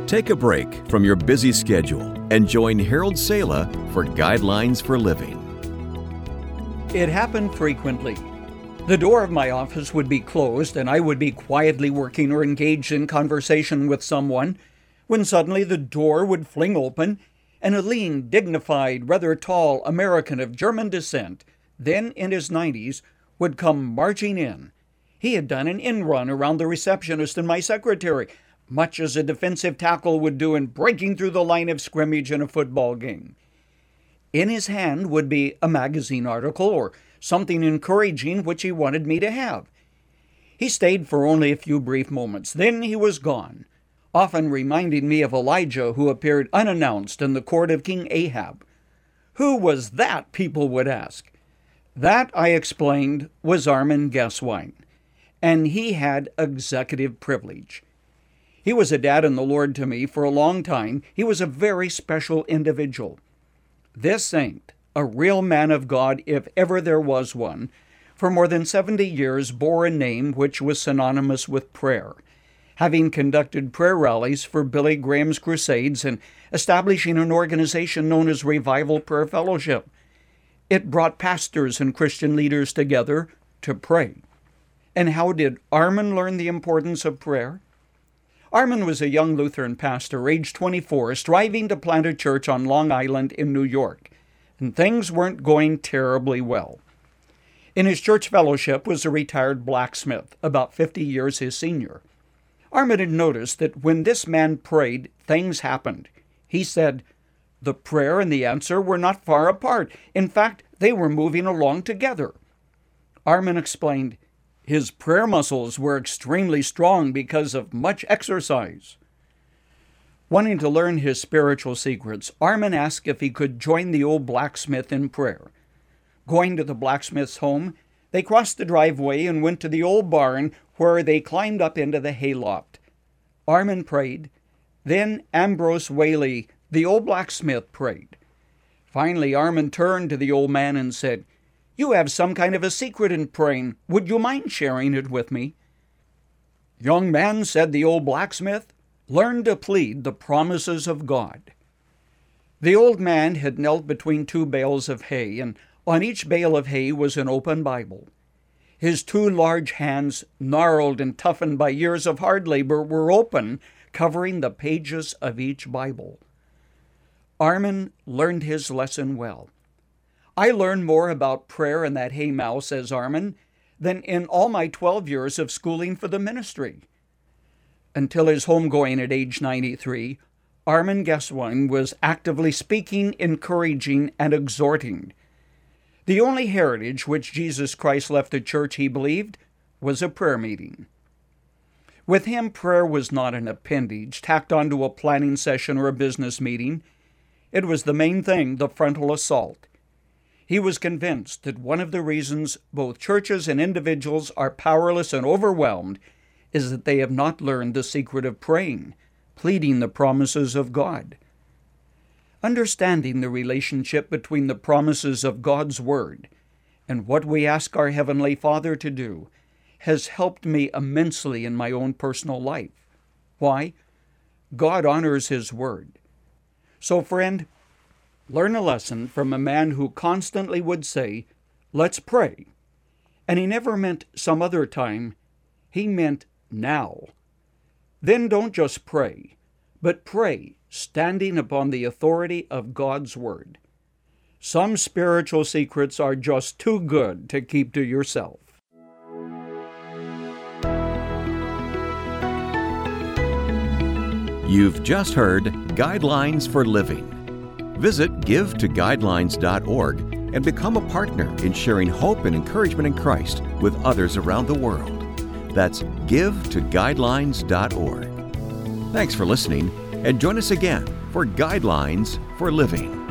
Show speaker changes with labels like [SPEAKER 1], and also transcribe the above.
[SPEAKER 1] Take a break from your busy schedule and join Harold Sala for Guidelines for Living.
[SPEAKER 2] It happened frequently. The door of my office would be closed and I would be quietly working or engaged in conversation with someone when suddenly the door would fling open and a lean, dignified, rather tall American of German descent, then in his 90s, would come marching in. He had done an in-run around the receptionist and my secretary, much as a defensive tackle would do in breaking through the line of scrimmage in a football game. In his hand would be a magazine article or something encouraging which he wanted me to have. He stayed for only a few brief moments. Then he was gone, often reminding me of Elijah who appeared unannounced in the court of King Ahab. Who was that, people would ask. That, I explained, was Armin Geswein, and he had executive privilege. He was a dad in the Lord to me for a long time. He was a very special individual. This saint, a real man of God if ever there was one, for more than 70 years bore a name which was synonymous with prayer, having conducted prayer rallies for Billy Graham's Crusades and establishing an organization known as Revival Prayer Fellowship. It brought pastors and Christian leaders together to pray. And how did Armin learn the importance of prayer? Armin was a young Lutheran pastor, age 24, striving to plant a church on Long Island in New York, and things weren't going terribly well. In his church fellowship was a retired blacksmith, about 50 years his senior. Armin had noticed that when this man prayed, things happened. He said, the prayer and the answer were not far apart. In fact, they were moving along together. Armin explained, his prayer muscles were extremely strong because of much exercise. Wanting to learn his spiritual secrets, Armin asked if he could join the old blacksmith in prayer. Going to the blacksmith's home, they crossed the driveway and went to the old barn where they climbed up into the hayloft. Armin prayed. Then Ambrose Whaley, the old blacksmith, prayed. Finally, Armin turned to the old man and said, you have some kind of a secret in praying. Would you mind sharing it with me? Young man, said the old blacksmith, learn to plead the promises of God. The old man had knelt between two bales of hay, and on each bale of hay was an open Bible. His two large hands, gnarled and toughened by years of hard labor, were open, covering the pages of each Bible. Armin learned his lesson well. I learned more about prayer in that hay mow, says Armin, than in all my 12 years of schooling for the ministry. Until his homegoing at age 93, Armin Geswein was actively speaking, encouraging, and exhorting. The only heritage which Jesus Christ left the church, he believed, was a prayer meeting. With him, prayer was not an appendage tacked onto a planning session or a business meeting. It was the main thing, the frontal assault. He was convinced that one of the reasons both churches and individuals are powerless and overwhelmed is that they have not learned the secret of praying, pleading the promises of God. Understanding the relationship between the promises of God's Word and what we ask our Heavenly Father to do has helped me immensely in my own personal life. Why? God honors His Word. So, friend, learn a lesson from a man who constantly would say, let's pray. And he never meant some other time. He meant now. Then don't just pray, but pray standing upon the authority of God's Word. Some spiritual secrets are just too good to keep to yourself.
[SPEAKER 1] You've just heard Guidelines for Living. Visit givetoguidelines.org and become a partner in sharing hope and encouragement in Christ with others around the world. That's givetoguidelines.org. Thanks for listening, and join us again for Guidelines for Living.